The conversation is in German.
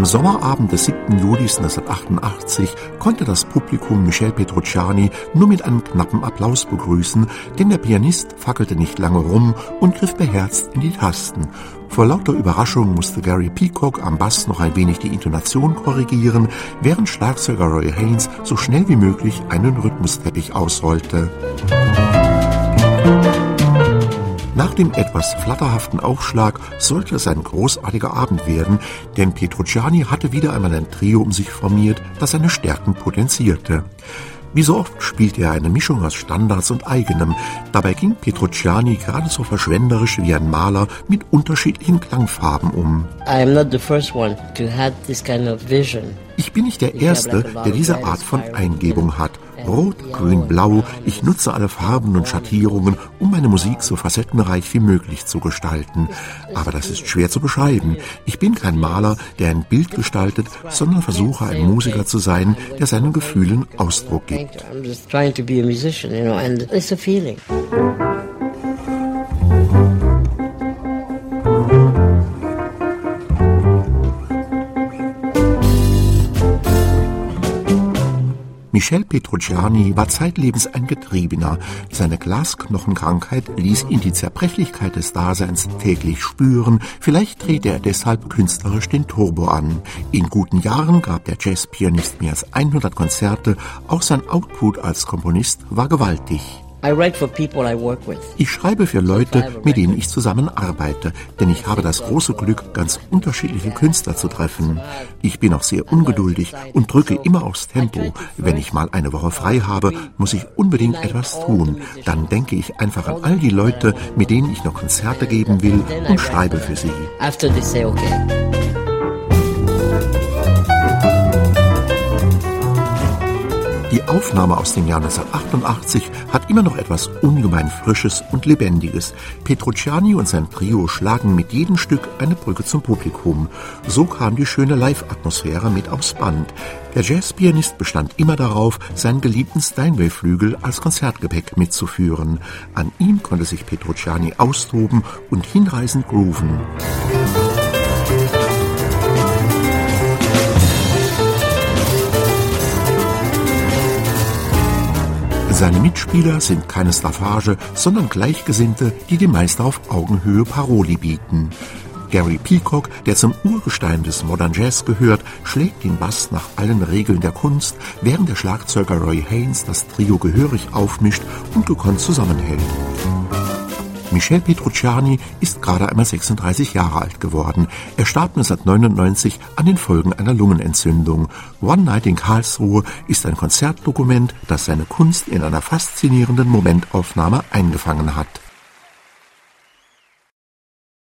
Sommerabend des 7. Juli 1988 konnte das Publikum Michel Petrucciani nur mit einem knappen Applaus begrüßen, denn der Pianist fackelte nicht lange rum und griff beherzt in die Tasten. Vor lauter Überraschung musste Gary Peacock am Bass noch ein wenig die Intonation korrigieren, während Schlagzeuger Roy Haynes so schnell wie möglich einen Rhythmusteppich ausrollte. Nach dem etwas flatterhaften Aufschlag sollte es ein großartiger Abend werden, denn Petrucciani hatte wieder einmal ein Trio um sich formiert, das seine Stärken potenzierte. Wie so oft spielte er eine Mischung aus Standards und Eigenem. Dabei ging Petrucciani geradezu verschwenderisch wie ein Maler mit unterschiedlichen Klangfarben um. I'm not the first one to have this kind of vision. Ich bin nicht der Erste, der diese Art von Eingebung hat. Rot, Grün, Blau, ich nutze alle Farben und Schattierungen, um meine Musik so facettenreich wie möglich zu gestalten. Aber das ist schwer zu beschreiben. Ich bin kein Maler, der ein Bild gestaltet, sondern versuche, ein Musiker zu sein, der seinen Gefühlen Ausdruck gibt. I'm just trying to be a musician, and it's a feeling. Michel Petrucciani war zeitlebens ein Getriebener. Seine Glasknochenkrankheit ließ ihn die Zerbrechlichkeit des Daseins täglich spüren. Vielleicht drehte er deshalb künstlerisch den Turbo an. In guten Jahren gab der Jazzpianist mehr als 100 Konzerte. Auch sein Output als Komponist war gewaltig. Ich schreibe für Leute, mit denen ich zusammenarbeite, denn ich habe das große Glück, ganz unterschiedliche Künstler zu treffen. Ich bin auch sehr ungeduldig und drücke immer aufs Tempo. Wenn ich mal eine Woche frei habe, muss ich unbedingt etwas tun. Dann denke ich einfach an all die Leute, mit denen ich noch Konzerte geben will und schreibe für sie. Die Aufnahme aus dem Jahr 1988 hat immer noch etwas ungemein Frisches und Lebendiges. Petrucciani und sein Trio schlagen mit jedem Stück eine Brücke zum Publikum. So kam die schöne Live-Atmosphäre mit aufs Band. Der Jazzpianist bestand immer darauf, seinen geliebten Steinway-Flügel als Konzertgepäck mitzuführen. An ihm konnte sich Petrucciani austoben und hinreißend grooven. Seine Mitspieler sind keine Staffage, sondern Gleichgesinnte, die dem Meister auf Augenhöhe Paroli bieten. Gary Peacock, der zum Urgestein des Modern Jazz gehört, schlägt den Bass nach allen Regeln der Kunst, während der Schlagzeuger Roy Haynes das Trio gehörig aufmischt und gekonnt zusammenhält. Michel Petrucciani ist gerade einmal 36 Jahre alt geworden. Er starb 1999 an den Folgen einer Lungenentzündung. One Night in Karlsruhe ist ein Konzertdokument, das seine Kunst in einer faszinierenden Momentaufnahme eingefangen hat.